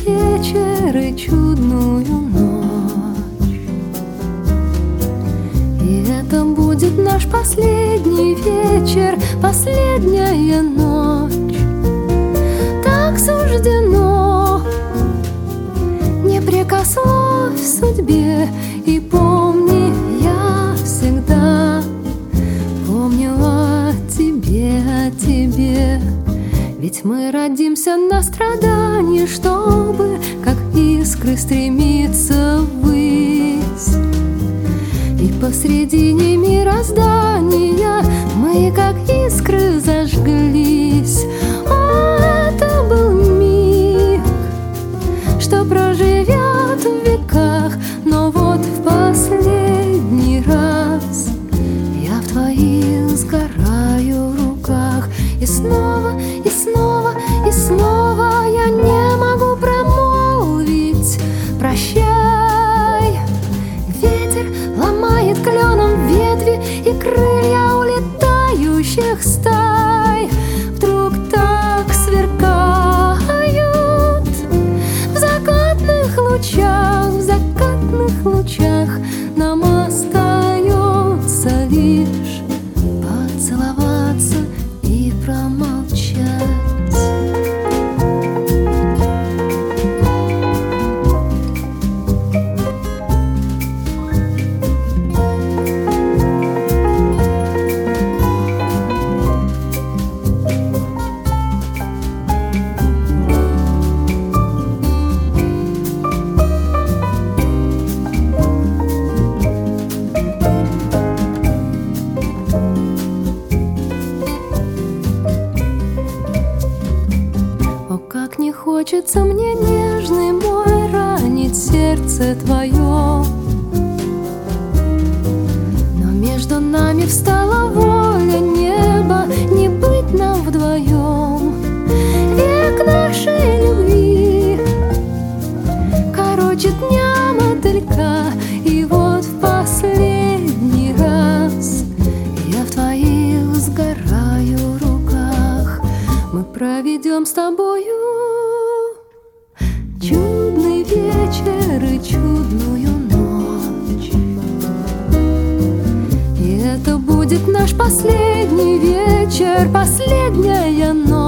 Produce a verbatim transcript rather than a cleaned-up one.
вечер и чудную ночь. И это будет наш последний вечер, последняя ночь. Так суждено, не прикословь судьбе. И помни, я всегда помнила о тебе, о тебе. Ведь мы родимся на страдании, чтобы, как искры, стремиться ввысь. И посредине мироздания мы, как искры, зажглись. О, это был миг, что проживет в веках. Но вот в последний раз я в твоих сгораю руках. И снова, и снова, и снова я не могу промолвить прощай. Ветер ломает кленом ветви, и крылья улетающих стай вдруг так сверкают в закатных лучах, в закатных лучах. Нам остается лишь поцеловаться и промолчать. Как не хочется мне, нежный мой, ранить сердце твое. Но между нами встала воля неба, не быть нам вдвоем. Век нашей любви короче дня мотылька. И вот в последний раз я в твоих сгораю руках. Мы проведем с тобою чудный вечер и чудную ночь. И это будет наш последний вечер, последняя ночь.